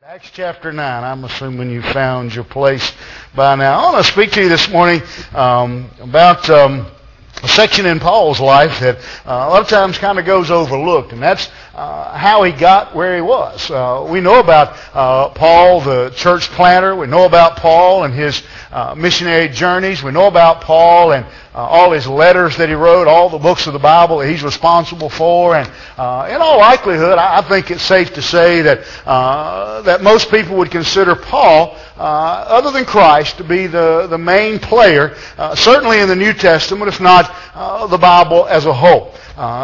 Acts chapter 9. I'm assuming you found your place by now. I want to speak to you this morning about a section in Paul's life that a lot of times kind of goes overlooked, and that's how he got where he was. We know about Paul, the church planter. We know about Paul and his missionary journeys. We know about Paul and all his letters that he wrote, all the books of the Bible that he's responsible for. And in all likelihood, I think it's safe to say that that most people would consider Paul, other than Christ, to be the main player, certainly in the New Testament, if not the Bible as a whole.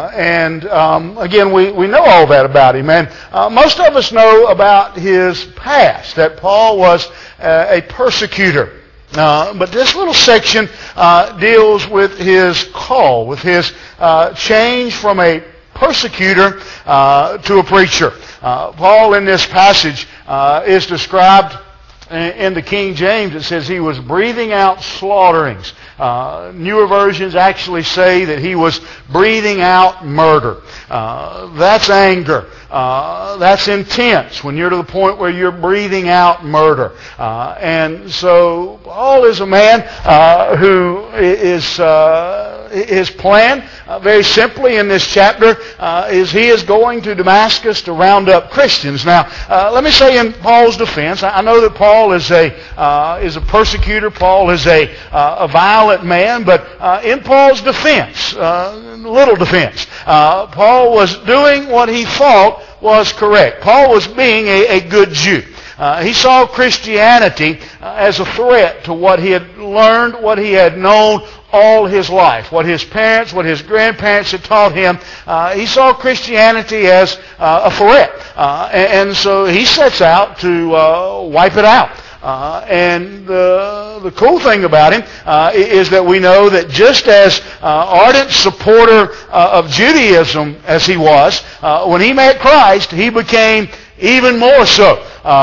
Again, we know all that about him. And most of us know about his past, that Paul was a persecutor. But this little section deals with his call, with his change from a persecutor to a preacher. Paul in this passage is described in the King James. It says he was breathing out slaughterings. Newer versions actually say that he was breathing out murder. That's anger. That's intense when you're to the point where you're breathing out murder. And so Paul is a man who is his plan, very simply in this chapter, is he is going to Damascus to round up Christians. Now, let me say in Paul's defense, I know that Paul is a persecutor. Paul is a violent man, but in Paul's defense, little defense, Paul was doing what he thought was correct. Paul was being a good Jew. He saw Christianity as a threat to what he had learned, what he had known all his life, what his parents, what his grandparents had taught him. He saw Christianity as a threat. And so he sets out to wipe it out. And the cool thing about him is that we know that just as ardent supporter of Judaism as he was, when he met Christ, he became even more so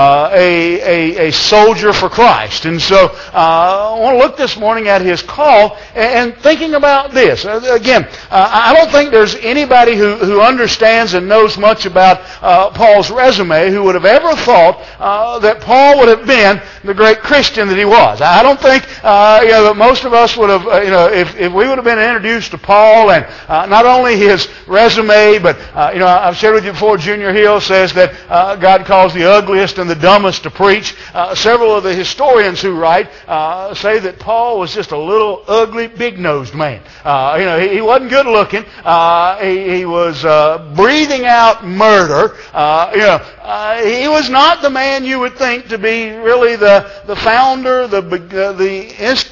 a soldier for Christ. And so I want to look this morning at his call and thinking about this. Again, I don't think there's anybody who understands and knows much about Paul's resume who would have ever thought that Paul would have been the great Christian that he was. I don't think that most of us would have, if we would have been introduced to Paul and not only his resume, but I've shared with you before, Junior Hill says that God calls the ugliest and the dumbest to preach. Several of the historians who write say that Paul was just a little ugly, big-nosed man. He wasn't good looking. He was breathing out murder. He was not the man you would think to be really the founder, is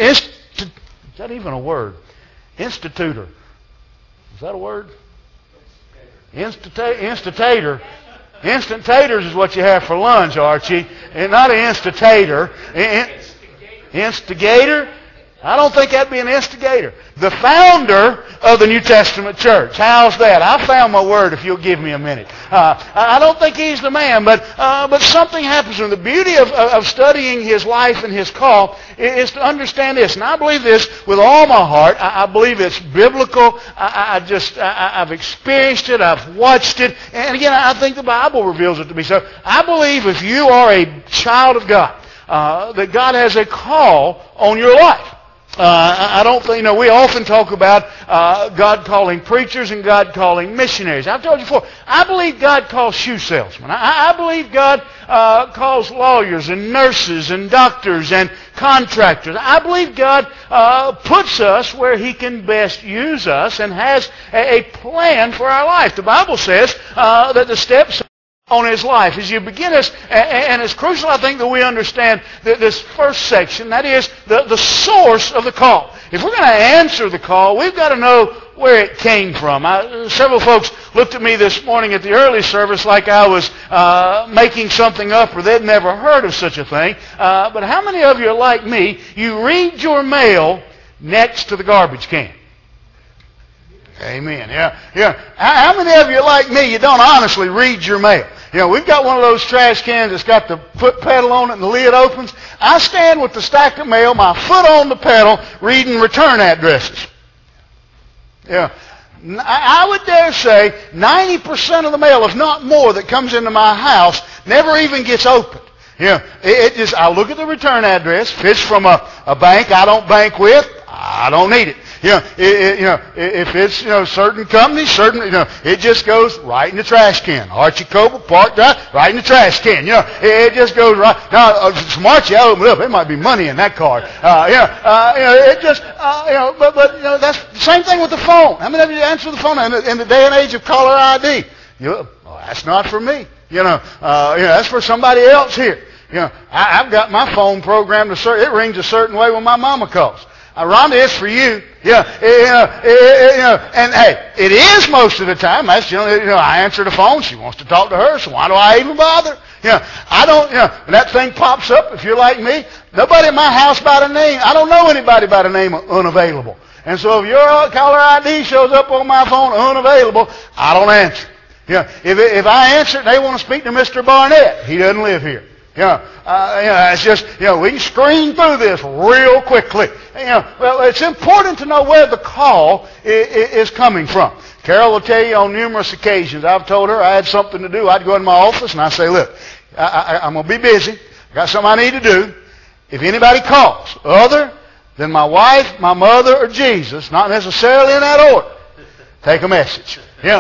that even a word? Institutor. Is that a word? Instigator. Instant taters is what you have for lunch, Archie, and not an instigator. Instigator? I don't think that'd be an instigator. The founder of the New Testament church. How's that? I found my word if you'll give me a minute. I don't think he's the man, but something happens. And the beauty of studying his life and his call is to understand this. And I believe this with all my heart. I believe it's biblical. I've experienced it. I've watched it. And again, I think the Bible reveals it to me. So I believe if you are a child of God, that God has a call on your life. I don't think, we often talk about God calling preachers and God calling missionaries. I've told you before, I believe God calls shoe salesmen. I believe God calls lawyers and nurses and doctors and contractors. I believe God puts us where He can best use us and has a plan for our life. The Bible says that the steps on his life. As you begin this, and it's crucial, I think, that we understand this first section, that is the source of the call. If we're going to answer the call, we've got to know where it came from. Several folks looked at me this morning at the early service like I was making something up or they'd never heard of such a thing. But how many of you are like me? You read your mail next to the garbage can. Amen. Yeah. How many of you are like me? You don't honestly read your mail. We've got one of those trash cans that's got the foot pedal on it and the lid opens. I stand with the stack of mail, my foot on the pedal, reading return addresses. Yeah. I would dare say 90% of the mail, if not more, that comes into my house never even gets opened. I look at the return address. If it's from a bank I don't bank with, I don't need it. If it's certain companies, it just goes right in the trash can. Archie Coble, Park Drive, right in the trash can. It just goes right. Now, from Archie, I open it up. There might be money in that card. But that's the same thing with the phone. How many of you answer the phone in the day and age of caller ID? That's not for me. That's for somebody else here. I've got my phone programmed it rings a certain way when my mama calls. Rhonda, it's for you. And hey, it is most of the time. That's I answer the phone. She wants to talk to her, so why do I even bother? When that thing pops up, if you're like me, nobody in my house by the name. I don't know anybody by the name of unavailable. And so if your caller ID shows up on my phone unavailable, I don't answer. If I answer it and they want to speak to Mr. Barnett, he doesn't live here. It's just, we can screen through this real quickly. Well, it's important to know where the call is coming from. Carol will tell you on numerous occasions, I've told her I had something to do. I'd go in my office and I'd say, look, I'm going to be busy. I got something I need to do. If anybody calls other than my wife, my mother, or Jesus, not necessarily in that order, take a message.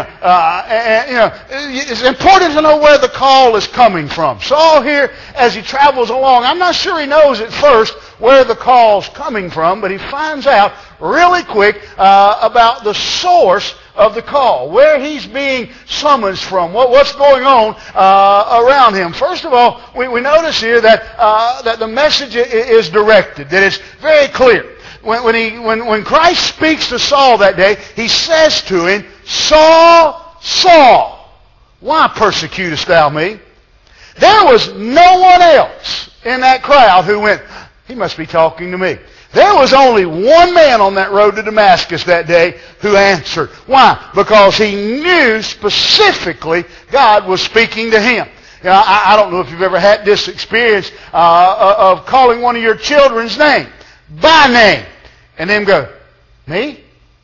It's important to know where the call is coming from. Saul here, as he travels along, I'm not sure he knows at first where the call's coming from, but he finds out really quick about the source of the call, where he's being summoned from, what's going on around him. First of all, we notice here that the message is directed, that it's very clear. When Christ speaks to Saul that day, he says to him, Saul, Saul, why persecutest thou me? There was no one else in that crowd who went, he must be talking to me. There was only one man on that road to Damascus that day who answered. Why? Because he knew specifically God was speaking to him. I don't know if you've ever had this experience of calling one of your children's name by name and then go, me?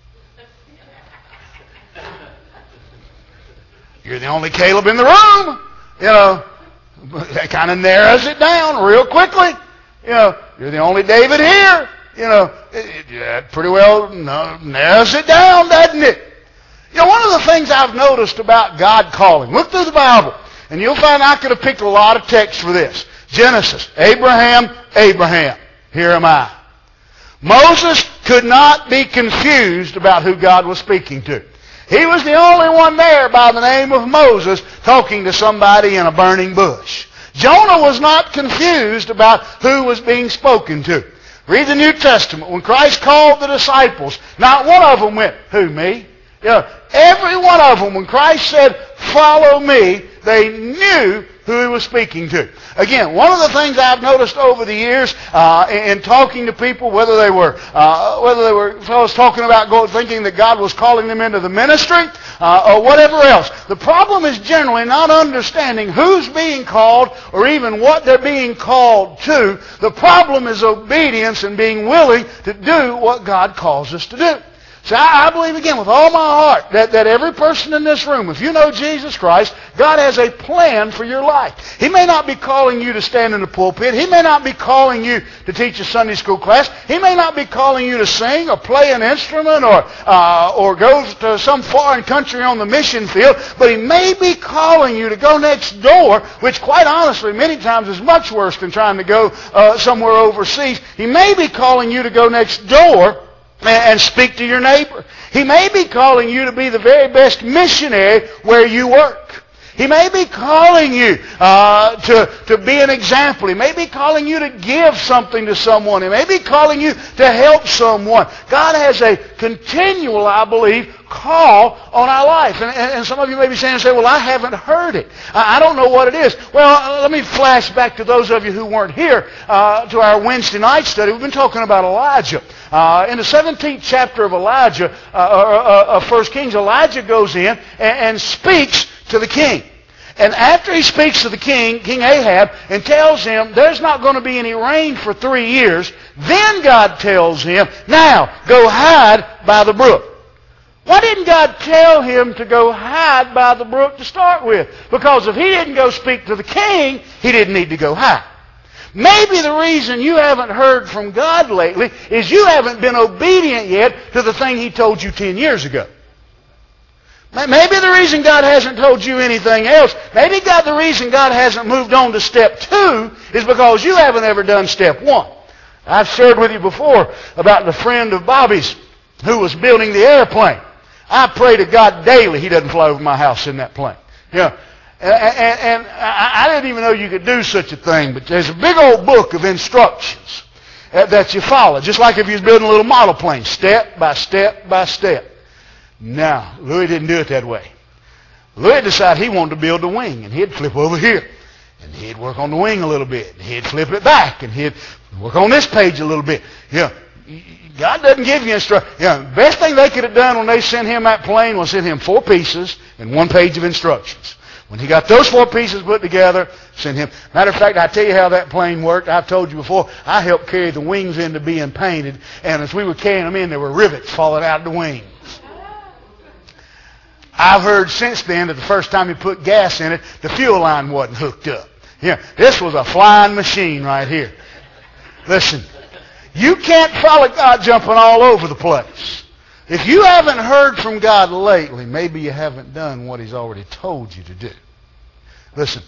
You're the only Caleb in the room. That kind of narrows it down real quickly. You're the only David here. That pretty well narrows it down, doesn't it? One of the things I've noticed about God calling, look through the Bible, and you'll find I could have picked a lot of texts for this. Genesis, Abraham, Abraham, here am I. Moses could not be confused about who God was speaking to. He was the only one there by the name of Moses talking to somebody in a burning bush. Jonah was not confused about who was being spoken to. Read the New Testament. When Christ called the disciples, not one of them went, who, me? Every one of them, when Christ said, follow me, they knew who he was speaking to. Again, one of the things I've noticed over the years in talking to people, whether they were fellows talking about thinking that God was calling them into the ministry or whatever else, the problem is generally not understanding who's being called or even what they're being called to. The problem is obedience and being willing to do what God calls us to do. So I believe again with all my heart that every person in this room, if you know Jesus Christ, God has a plan for your life. He may not be calling you to stand in the pulpit. He may not be calling you to teach a Sunday school class. He may not be calling you to sing or play an instrument or go to some foreign country on the mission field. But He may be calling you to go next door, which quite honestly many times is much worse than trying to go somewhere overseas. He may be calling you to go next door and speak to your neighbor. He may be calling you to be the very best missionary where you work. He may be calling you to be an example. He may be calling you to give something to someone. He may be calling you to help someone. God has a continual, I believe, call on our life. And some of you may be saying, well, I haven't heard it. I don't know what it is. Well, let me flash back to those of you who weren't here to our Wednesday night study. We've been talking about Elijah. In the 17th chapter of Elijah, of 1 Kings, Elijah goes in and speaks to the king. And after he speaks to the king, King Ahab, and tells him there's not going to be any rain for 3 years, then God tells him, now, go hide by the brook. Why didn't God tell him to go hide by the brook to start with? Because if he didn't go speak to the king, he didn't need to go hide. Maybe the reason you haven't heard from God lately is you haven't been obedient yet to the thing he told you 10 years ago. Maybe the reason God hasn't told you anything else, maybe the reason God hasn't moved on to step 2 is because you haven't ever done step 1. I've shared with you before about the friend of Bobby's who was building the airplane. I pray to God daily he doesn't fly over my house in that plane. Yeah. And I didn't even know you could do such a thing, but there's a big old book of instructions that you follow, just like if you was building a little model plane, step by step by step. Now, Louis didn't do it that way. Louis decided he wanted to build a wing, and he'd flip over here, and he'd work on the wing a little bit, and he'd flip it back, and he'd work on this page a little bit. Yeah. God doesn't give you instructions. Yeah, best thing they could have done when they sent him that plane was send him 4 pieces and 1 page of instructions. When he got those 4 pieces put together, send him. Matter of fact, I tell you how that plane worked. I've told you before, I helped carry the wings into being painted, and as we were carrying them in, there were rivets falling out of the wings. I've heard since then that the first time he put gas in it, the fuel line wasn't hooked up. Yeah, this was a flying machine right here. Listen. You can't follow God jumping all over the place. If you haven't heard from God lately, maybe you haven't done what he's already told you to do. Listen,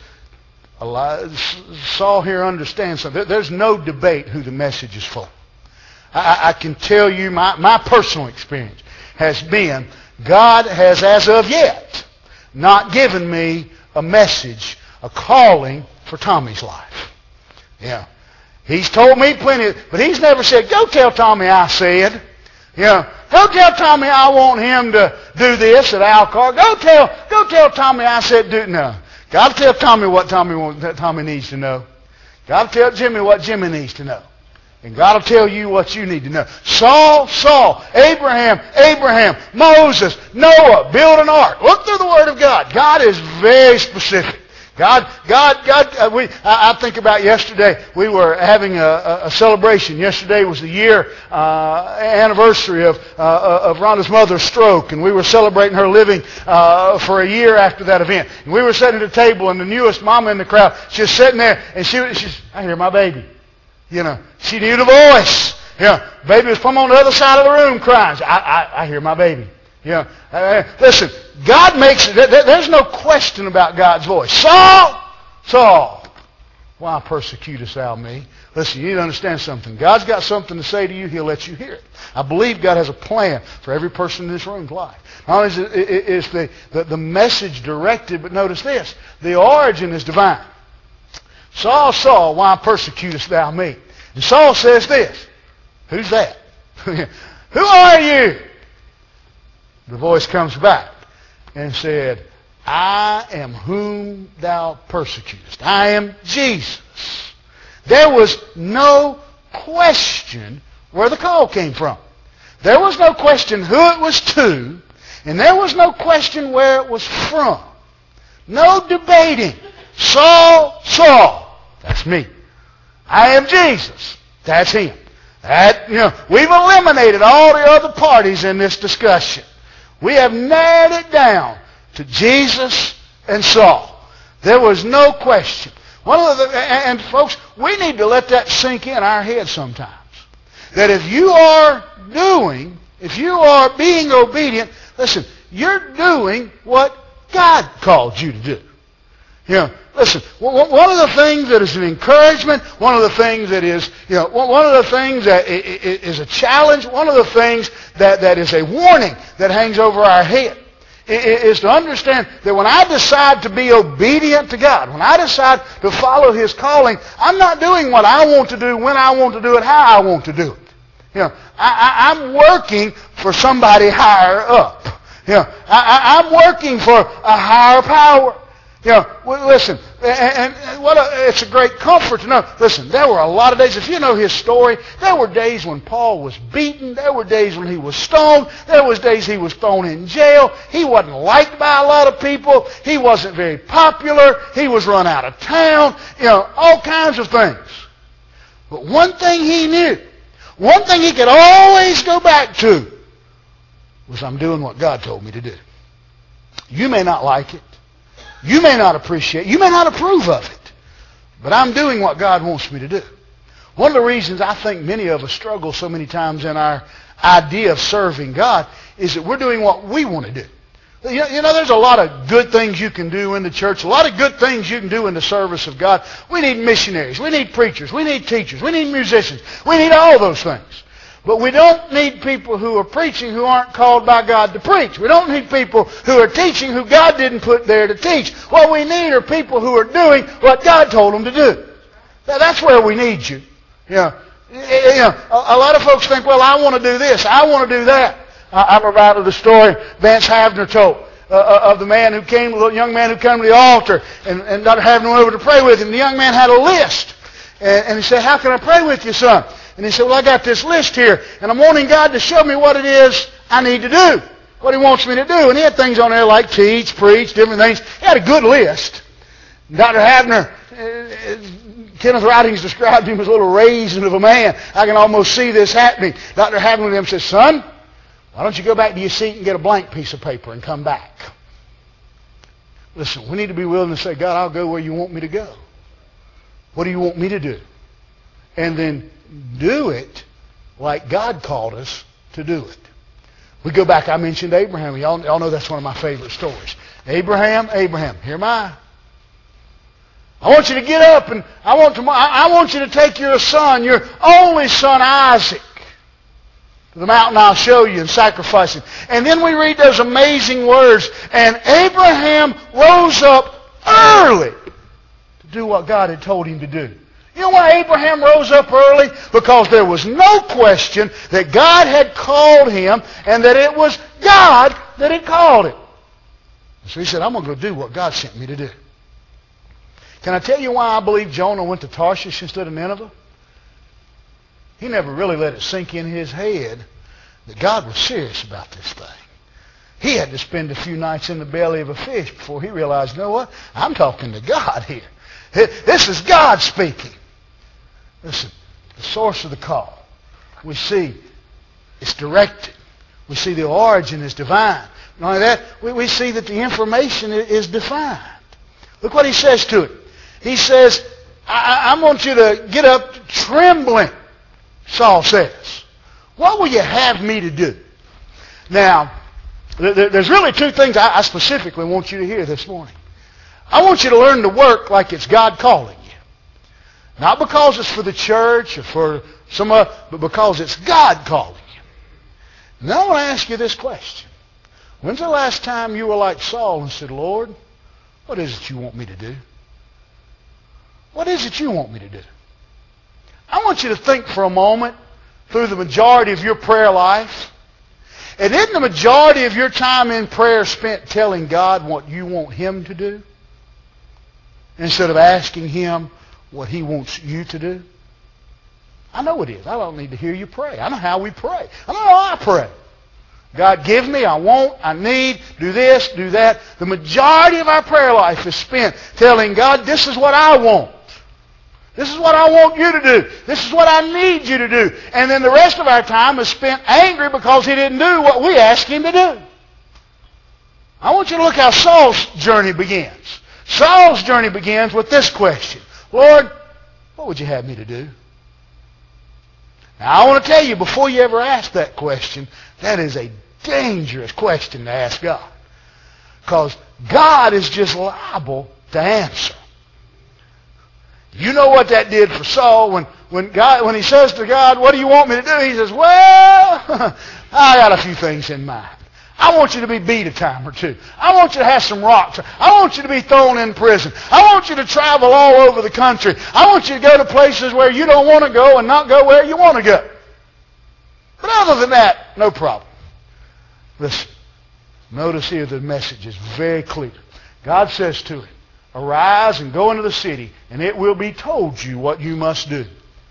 Saul here understands something. There's no debate who the message is for. I can tell you my personal experience has been God has, as of yet, not given me a message, a calling for Tommy's life. Yeah. He's told me plenty, but he's never said, go tell Tommy I said. Go tell Tommy I want him to do this at Alcar. Go tell Tommy I said do. No. God will tell Tommy what Tommy needs to know. God will tell Jimmy what Jimmy needs to know. And God will tell you what you need to know. Saul, Abraham, Moses, Noah, build an ark. Look through the Word of God. God is very specific. I think about yesterday. We were having a celebration. Yesterday was the year anniversary of Rhonda's mother's stroke, and we were celebrating her living for a year after that event. And we were sitting at a table, and the newest mama in the crowd, she was sitting there, and she's, I hear my baby. She knew the voice. Baby was from on the other side of the room crying. I hear my baby. Listen, God makes it. There's no question about God's voice. Saul, why persecutest thou me? Listen, you need to understand something. God's got something to say to you. He'll let you hear it. I believe God has a plan for every person in this room's life. Not only is the message directed, but notice this. The origin is divine. Saul, why persecutest thou me? And Saul says this. Who's that? Who are you? The voice comes back and said, I am whom thou persecutest. I am Jesus. There was no question where the call came from. There was no question who it was to, and there was no question where it was from. No debating. Saul, that's me. I am Jesus. That's him. We've eliminated all the other parties in this discussion. We have narrowed it down to Jesus and Saul. There was no question. And folks, we need to let that sink in our heads sometimes. That if you are being obedient, listen, you're doing what God called you to do. Listen, one of the things that is an encouragement, one of the things that is, one of the things that is a challenge, one of the things that is a warning that hangs over our head is to understand that when I decide to be obedient to God, when I decide to follow His calling, I'm not doing what I want to do, when I want to do it, how I want to do it. I'm working for somebody higher up. I'm working for a higher power. Listen, it's a great comfort to know. Listen, there were a lot of days, if you know his story, there were days when Paul was beaten. There were days when he was stoned. There was days he was thrown in jail. He wasn't liked by a lot of people. He wasn't very popular. He was run out of town. All kinds of things. But one thing he knew, one thing he could always go back to, was I'm doing what God told me to do. You may not like it. You may not appreciate it. You may not approve of it. But I'm doing what God wants me to do. One of the reasons I think many of us struggle so many times in our idea of serving God is that we're doing what we want to do. You know, there's a lot of good things you can do in the church, a lot of good things you can do in the service of God. We need missionaries, we need preachers, we need teachers, we need musicians, we need all those things. But we don't need people who are preaching who aren't called by God to preach. We don't need people who are teaching who God didn't put there to teach. What we need are people who are doing what God told them to do. That's where we need you. A lot of folks think, well, I want to do this, I want to do that. I provided the story Vance Havner told of the man who came, the young man who came to the altar, and Dr. Havner went over to pray with him. The young man had a list, and he said, "How can I pray with you, son?" And he said, "Well, I got this list here, and I'm wanting God to show me what it is I need to do, what He wants me to do." And he had things on there like teach, preach, different things. He had a good list. And Dr. Havner, Kenneth Writings described him as a little raisin of a man. I can almost see this happening. Dr. Havner with him says, "Son, why don't you go back to your seat and get a blank piece of paper and come back?" Listen, we need to be willing to say, "God, I'll go where you want me to go. What do you want me to do?" And then do it like God called us to do it. We go back, I mentioned Abraham. Y'all know that's one of my favorite stories. Abraham, here am I. I want you to get up and I want you to take your son, your only son Isaac, to the mountain I'll show you, and sacrifice him. And then we read those amazing words, and Abraham rose up early to do what God had told him to do. You know why Abraham rose up early? Because there was no question that God had called him and that it was God that had called him. So he said, "I'm going to go do what God sent me to do." Can I tell you why I believe Jonah went to Tarshish instead of Nineveh? He never really let it sink in his head that God was serious about this thing. He had to spend a few nights in the belly of a fish before he realized, you know what? I'm talking to God here. This is God speaking. Listen, the source of the call. We see it's directed. We see the origin is divine. Not only that, we see that the information is defined. Look what he says to it. He says, I want you to get up trembling, Saul says. What will you have me to do? Now, there's really two things I specifically want you to hear this morning. I want you to learn to work like it's God calling you. Not because it's for the church or for some other, but because it's God calling you. Now I want to ask you this question. When's the last time you were like Saul and said, "Lord, what is it you want me to do? What is it you want me to do?" I want you to think for a moment through the majority of your prayer life. And isn't the majority of your time in prayer spent telling God what you want Him to do instead of asking Him what He wants you to do? I know it is. I don't need to hear you pray. I know how we pray. I know how I pray. God, give me, I want, I need, do this, do that. The majority of our prayer life is spent telling God, this is what I want. This is what I want you to do. This is what I need you to do. And then the rest of our time is spent angry because He didn't do what we asked Him to do. I want you to look how Saul's journey begins. Saul's journey begins with this question. Lord, what would you have me to do? Now, I want to tell you, before you ever ask that question, that is a dangerous question to ask God. Because God is just liable to answer. You know what that did for Saul when he says to God, "What do you want me to do?" He says, "Well, I got a few things in mind. I want you to be beat a time or two. I want you to have some rocks. I want you to be thrown in prison. I want you to travel all over the country. I want you to go to places where you don't want to go and not go where you want to go. But other than that, no problem." Listen, notice here the message is very clear. God says to him, "Arise and go into the city, and it will be told you what you must do."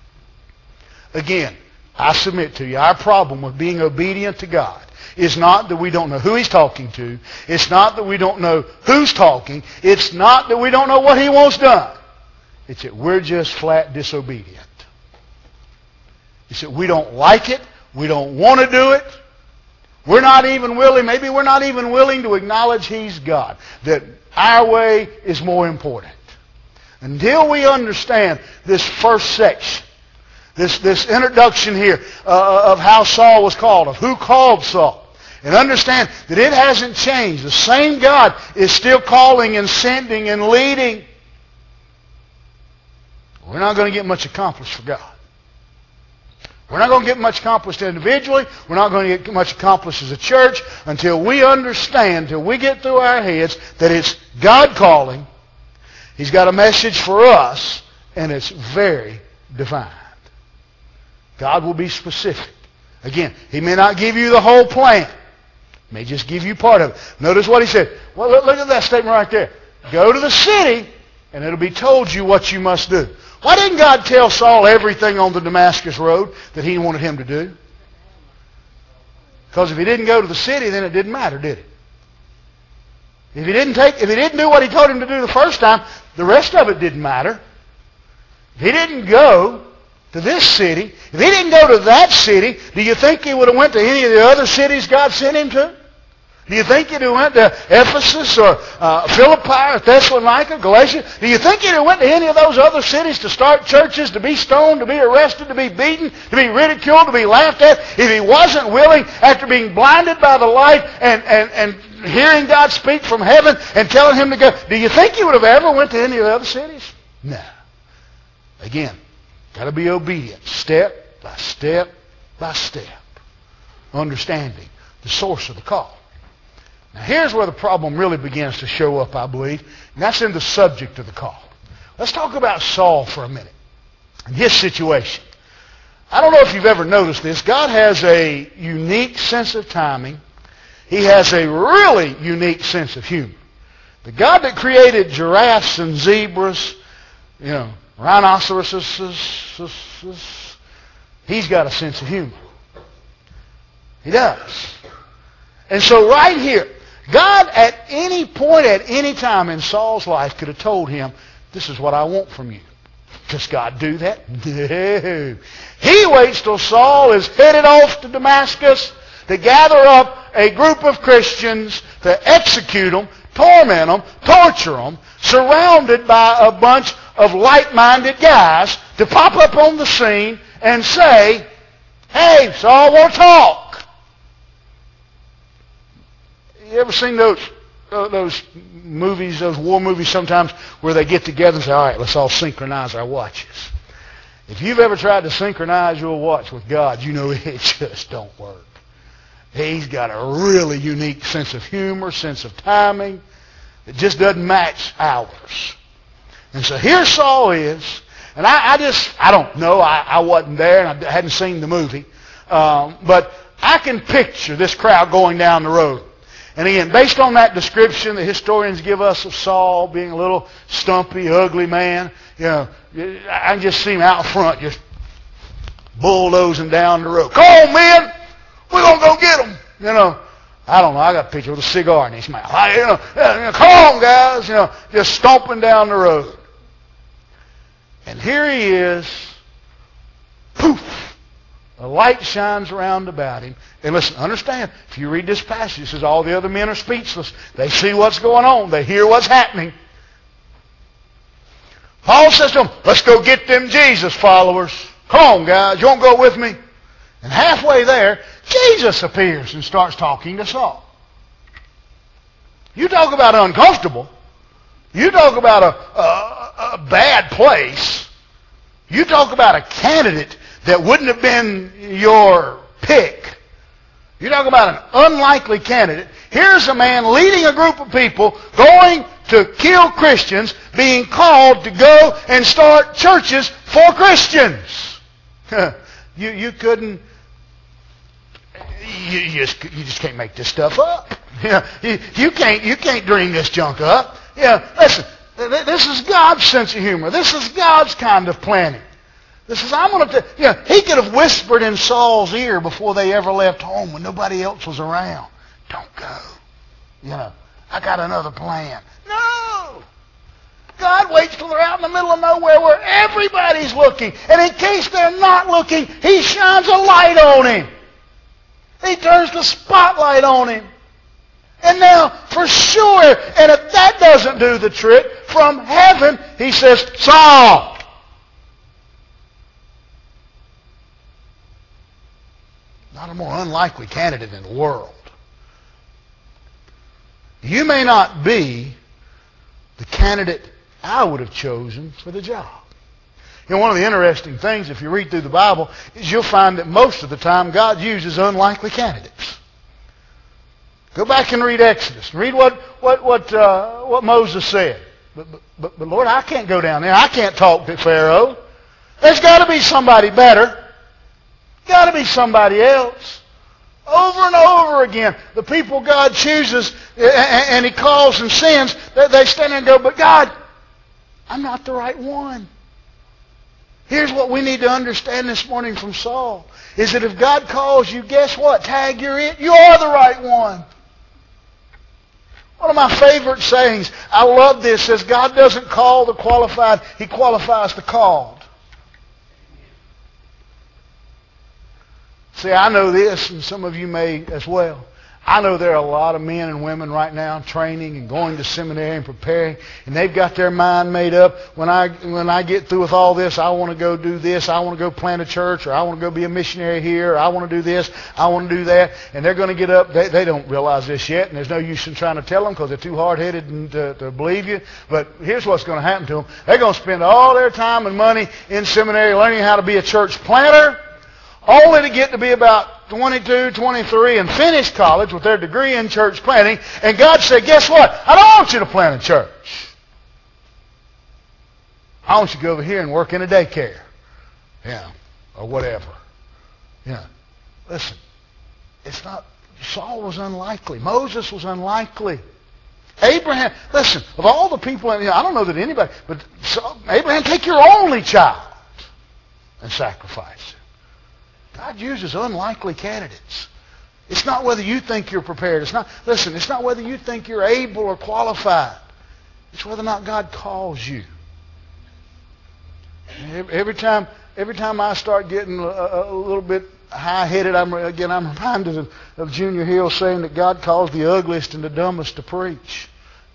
Again, I submit to you, our problem with being obedient to God is not that we don't know who He's talking to. It's not that we don't know who's talking. It's not that we don't know what He wants done. It's that we're just flat disobedient. It's that we don't like it. We don't want to do it. We're not even willing, maybe we're not even willing to acknowledge He's God. That our way is more important. Until we understand this first section, this introduction here of how Saul was called, of who called Saul, and understand that it hasn't changed. The same God is still calling and sending and leading. We're not going to get much accomplished for God. We're not going to get much accomplished individually. We're not going to get much accomplished as a church until we understand, until we get through our heads that it's God calling. He's got a message for us, and it's very defined. God will be specific. Again, He may not give you the whole plan. He may just give you part of it. Notice what He said. Well, look at that statement right there. Go to the city, and it'll be told you what you must do. Why didn't God tell Saul everything on the Damascus road that He wanted him to do? Because if he didn't go to the city, then it didn't matter, did it? If he didn't do what He told him to do the first time, the rest of it didn't matter. If he didn't go to this city, if he didn't go to that city, do you think he would have went to any of the other cities God sent him to? Do you think he'd have went to Ephesus or Philippi or Thessalonica, Galatia? Do you think he'd have went to any of those other cities to start churches, to be stoned, to be arrested, to be beaten, to be ridiculed, to be laughed at, if he wasn't willing, after being blinded by the light and hearing God speak from heaven and telling him to go? Do you think he would have ever went to any of the other cities? No. Again, got to be obedient, step by step by step, understanding the source of the call. Now here's where the problem really begins to show up, I believe, and that's in the subject of the call. Let's talk about Saul for a minute and his situation. I don't know if you've ever noticed this. God has a unique sense of timing. He has a really unique sense of humor. The God that created giraffes and zebras, rhinoceroses, He's got a sense of humor. He does. And so right here, God at any point, at any time in Saul's life could have told him, this is what I want from you. Does God do that? No. He waits till Saul is headed off to Damascus to gather up a group of Christians to execute them, torment them, torture them, surrounded by a bunch of like-minded guys to pop up on the scene and say, hey, Saul, I want to talk. You ever seen those movies, those war movies sometimes, where they get together and say, all right, let's all synchronize our watches. If you've ever tried to synchronize your watch with God, you know it just don't work. He's got a really unique sense of humor, sense of timing. It just doesn't match ours. And so here Saul is, and I don't know, I wasn't there, and I hadn't seen the movie, but I can picture this crowd going down the road. And again, based on that description the historians give us of Saul being a little stumpy, ugly man, I can just see him out front just bulldozing down the road. Come on, men! We're going to go get him! I don't know, I got a picture with a cigar in his mouth. Come on, guys! Just stomping down the road. And here he is, poof! A light shines around about him. And listen, understand, if you read this passage, it says all the other men are speechless. They see what's going on. They hear what's happening. Paul says to them, let's go get them Jesus followers. Come on, guys. You want to go with me? And halfway there, Jesus appears and starts talking to Saul. You talk about uncomfortable. You talk about a bad place. You talk about a candidate that wouldn't have been your pick. You talk about an unlikely candidate. Here's a man leading a group of people going to kill Christians, being called to go and start churches for Christians. You just can't make this stuff up. You can't dream this junk up. Listen, this is God's sense of humor. This is God's kind of planning. This is, he could have whispered in Saul's ear before they ever left home when nobody else was around. Don't go. I got another plan. No! God waits till they're out in the middle of nowhere where everybody's looking. And in case they're not looking, He shines a light on him. He turns the spotlight on him. And now, for sure, and if that doesn't do the trick, from heaven, he says, Saul. Not a more unlikely candidate in the world. You may not be the candidate I would have chosen for the job. You know, one of the interesting things, if you read through the Bible, is you'll find that most of the time God uses unlikely candidates. Go back and read Exodus. Read what Moses said. But Lord, I can't go down there. I can't talk to Pharaoh. There's got to be somebody better. Got to be somebody else. Over and over again, the people God chooses and He calls and sends, they stand there and go, but God, I'm not the right one. Here's what we need to understand this morning from Saul, is that if God calls you, guess what? Tag, you're it. You are the right one. One of my favorite sayings, I love this, says God doesn't call the qualified, He qualifies the called. See, I know this, and some of you may as well. I know there are a lot of men and women right now training and going to seminary and preparing, and they've got their mind made up. When I get through with all this, I want to go do this, I want to go plant a church, or I want to go be a missionary here, or I want to do this, I want to do that. And they're going to get up. They don't realize this yet, and there's no use in trying to tell them because they're too hard-headed to believe you. But here's what's going to happen to them. They're going to spend all their time and money in seminary learning how to be a church planter, only to get to be about 22, 23 and finish college with their degree in church planting. And God said, guess what? I don't want you to plant a church. I want you to go over here and work in a daycare. Yeah, or whatever. Yeah. Listen, it's not, Saul was unlikely. Moses was unlikely. Abraham, listen, of all the people, I don't know that anybody, but Abraham, take your only child and sacrifice it. God uses unlikely candidates. It's not whether you think you're prepared. It's not whether you think you're able or qualified. It's whether or not God calls you. Every time I start getting a little bit high-headed, I'm reminded of Junior Hill saying that God calls the ugliest and the dumbest to preach.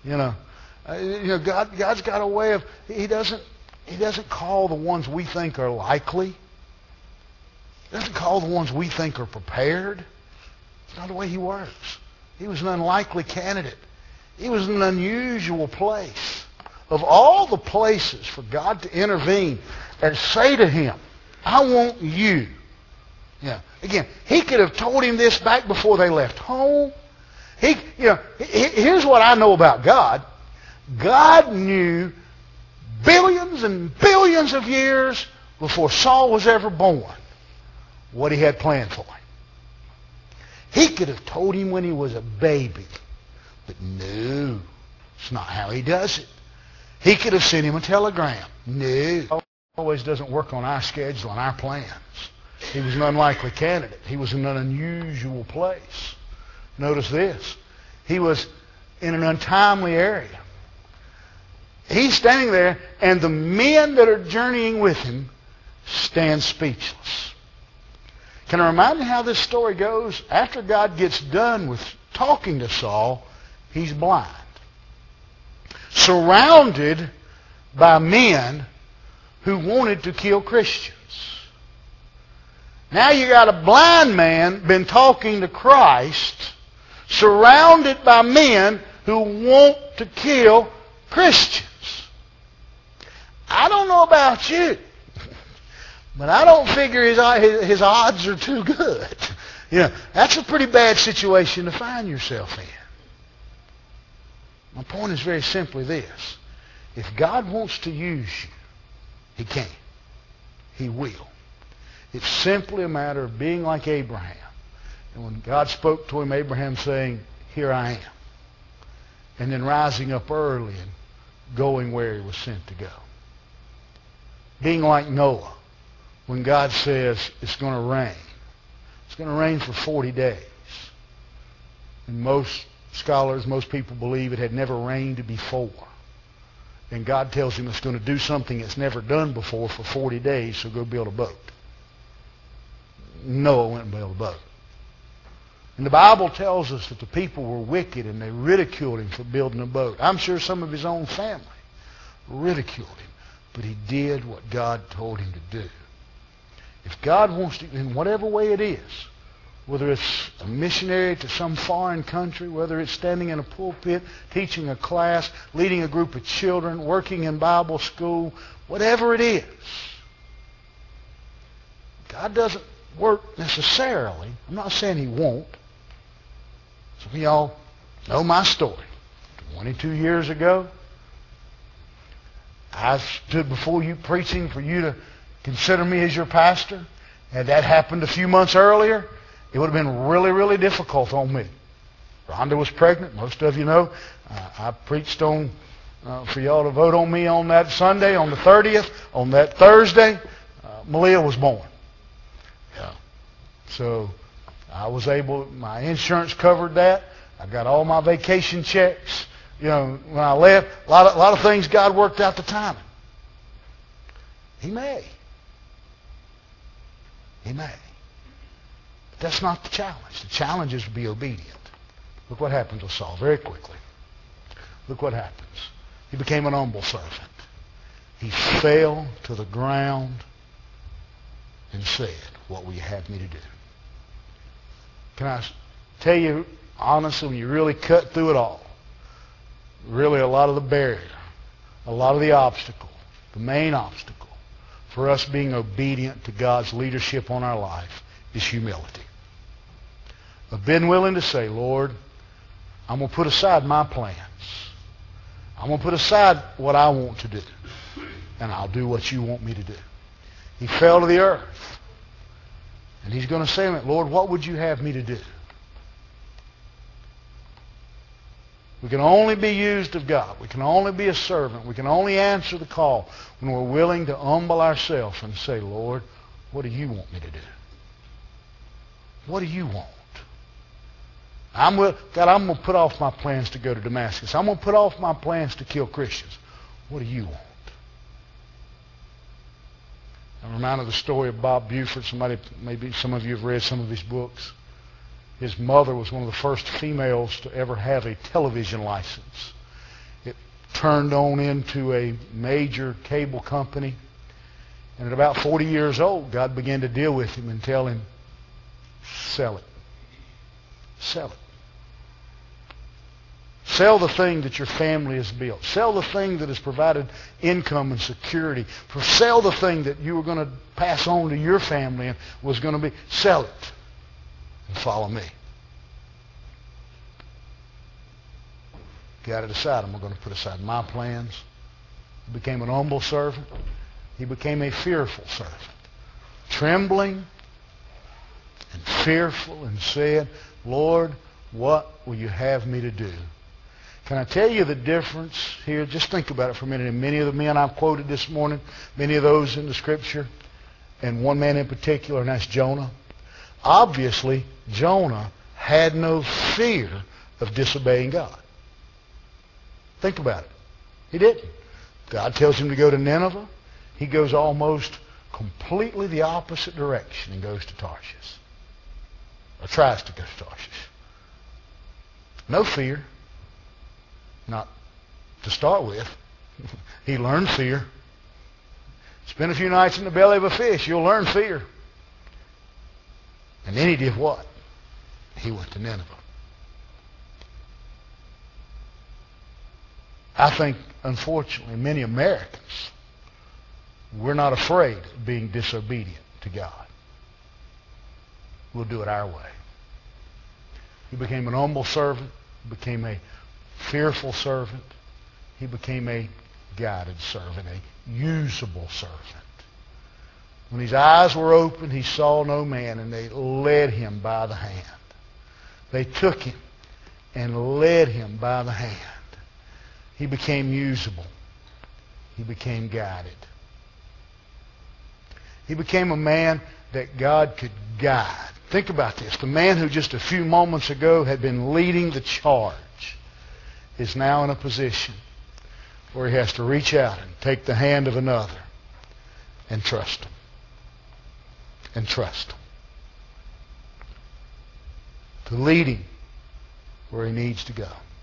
God's got a way of, He doesn't call the ones we think are likely. He doesn't call the ones we think are prepared. It's not the way He works. He was an unlikely candidate. He was in an unusual place. Of all the places for God to intervene and say to him, I want you. Again, He could have told him this back before they left home. Here's what I know about God. God knew billions and billions of years before Saul was ever born what He had planned for him. He could have told him when he was a baby. But no, it's not how He does it. He could have sent him a telegram. No. It always doesn't work on our schedule and our plans. He was an unlikely candidate. He was in an unusual place. Notice this. He was in an untimely area. He's standing there, and the men that are journeying with him stand speechless. Can I remind you how this story goes? After God gets done with talking to Saul, he's blind. Surrounded by men who wanted to kill Christians. Now you got a blind man been talking to Christ, surrounded by men who want to kill Christians. I don't know about you, but I don't figure his odds are too good. That's a pretty bad situation to find yourself in. My point is very simply this. If God wants to use you, He can. He will. It's simply a matter of being like Abraham. And when God spoke to him, Abraham saying, here I am. And then rising up early and going where he was sent to go. Being like Noah. When God says it's going to rain. It's going to rain for 40 days. And most scholars, most people believe it had never rained before. And God tells him it's going to do something it's never done before for 40 days, so go build a boat. Noah went and built a boat. And the Bible tells us that the people were wicked and they ridiculed him for building a boat. I'm sure some of his own family ridiculed him, but he did what God told him to do. If God wants to, in whatever way it is, whether it's a missionary to some foreign country, whether it's standing in a pulpit, teaching a class, leading a group of children, working in Bible school, whatever it is, God doesn't work necessarily. I'm not saying He won't. Some of y'all know my story. 22 years ago, I stood before you preaching for you to consider me as your pastor. Had that happened a few months earlier, it would have been really, really difficult on me. Rhonda was pregnant. Most of you know. I preached on for y'all to vote on me on that Sunday, on the 30th. On that Thursday, Malia was born. Yeah. So I was able, my insurance covered that. I got all my vacation checks. You know, when I left, a lot of things God worked out the timing. He may. He may. But that's not the challenge. The challenge is to be obedient. Look what happens with Saul very quickly. Look what happens. He became an humble servant. He fell to the ground and said, "What will you have me to do?" Can I tell you honestly, when you really cut through it all, really a lot of the barrier, a lot of the obstacle, the main obstacle for us being obedient to God's leadership on our life is humility. I've been willing to say, "Lord, I'm going to put aside my plans. I'm going to put aside what I want to do, and I'll do what you want me to do." He fell to the earth. And he's going to say, "Lord, what would you have me to do?" We can only be used of God. We can only be a servant. We can only answer the call when we're willing to humble ourselves and say, "Lord, what do you want me to do? What do you want?" God, I'm going to put off my plans to go to Damascus. I'm going to put off my plans to kill Christians. What do you want? I'm reminded of the story of Bob Buford. Maybe some of you have read some of his books. His mother was one of the first females to ever have a television license. It turned on into a major cable company. And at about 40 years old, God began to deal with him and tell him, "Sell it. Sell it. Sell the thing that your family has built. Sell the thing that has provided income and security. Sell the thing that you were going to pass on to your family and was going to be. Sell it and follow me." Got to decide. I'm going to put aside my plans. He became an humble servant. He became a fearful servant. Trembling and fearful, and said, "Lord, what will you have me to do?" Can I tell you the difference here? Just think about it for a minute. And many of the men I've quoted this morning, many of those in the Scripture, and one man in particular, and that's Jonah. Obviously, Jonah had no fear of disobeying God. Think about it. He didn't. God tells him to go to Nineveh. He goes almost completely the opposite direction and goes to Tarshish. Or tries to go to Tarshish. No fear. Not to start with. He learned fear. Spend a few nights in the belly of a fish, you'll learn fear. And then he did what? He went to Nineveh. I think, unfortunately, many Americans, we're not afraid of being disobedient to God. We'll do it our way. He became an humble servant. He became a fearful servant. He became a guided servant, a usable servant. When his eyes were open, he saw no man, and they led him by the hand. They took him and led him by the hand. He became usable. He became guided. He became a man that God could guide. Think about this. The man who just a few moments ago had been leading the charge is now in a position where he has to reach out and take the hand of another and trust him. And trust him. to lead him where he needs to go.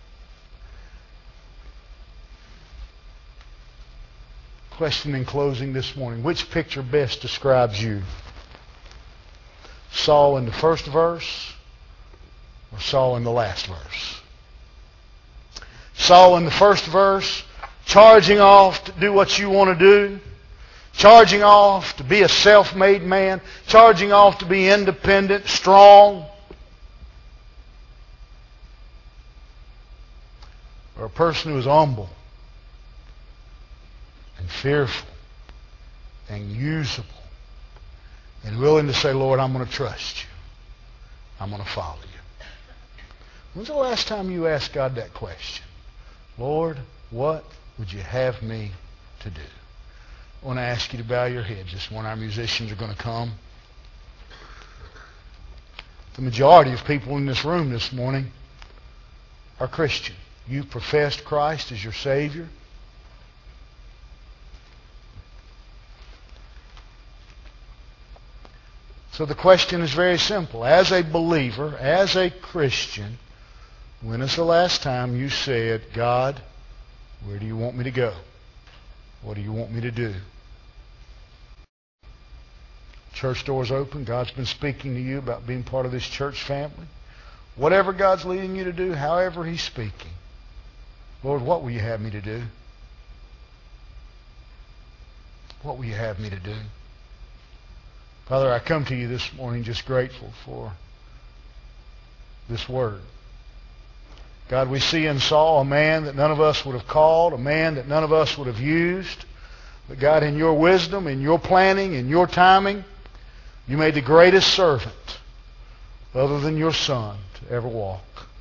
Question in closing this morning. Which picture best describes you? Saul in the first verse or Saul in the last verse? Saul in the first verse, charging off to do what you want to do, charging off to be a self-made man, charging off to be independent, strong. Or a person who is humble and fearful and usable and willing to say, Lord, I'm going to trust you. I'm going to follow you. When's the last time you asked God that question? Lord, what would you have me to do? I want to ask you to bow your head just when our musicians are going to come. The majority of people in this room this morning are Christian. You professed Christ as your Savior. So the question is very simple. As a believer, as a Christian, when is the last time you said, God, where do you want me to go? What do you want me to do? Church doors open. God's been speaking to you about being part of this church family. Whatever God's leading you to do, however He's speaking. Lord, what will you have me to do? What will you have me to do? Father, I come to you this morning just grateful for this word. God, we see in Saul a man that none of us would have called, a man that none of us would have used. But God, in your wisdom, in your planning, in your timing, you made the greatest servant other than your Son to ever walk.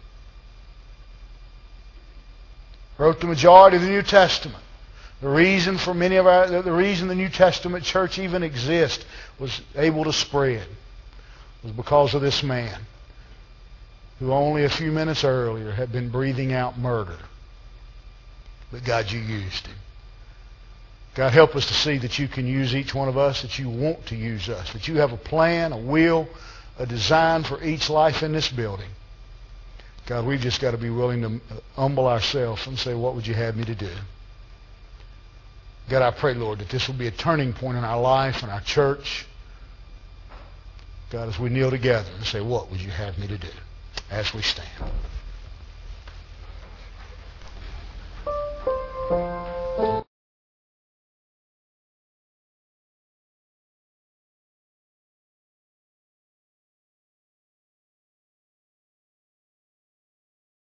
Wrote the majority of the New Testament. The reason for the reason the New Testament church even exists was able to spread was because of this man who only a few minutes earlier had been breathing out murder. But God, you used him. God, help us to see that you can use each one of us, that you want to use us, that you have a plan, a will, a design for each life in this building. God, we've just got to be willing to humble ourselves and say, what would you have me to do? God, I pray, Lord, that this will be a turning point in our life and our church. God, as we kneel together and say, what would you have me to do? As we stand.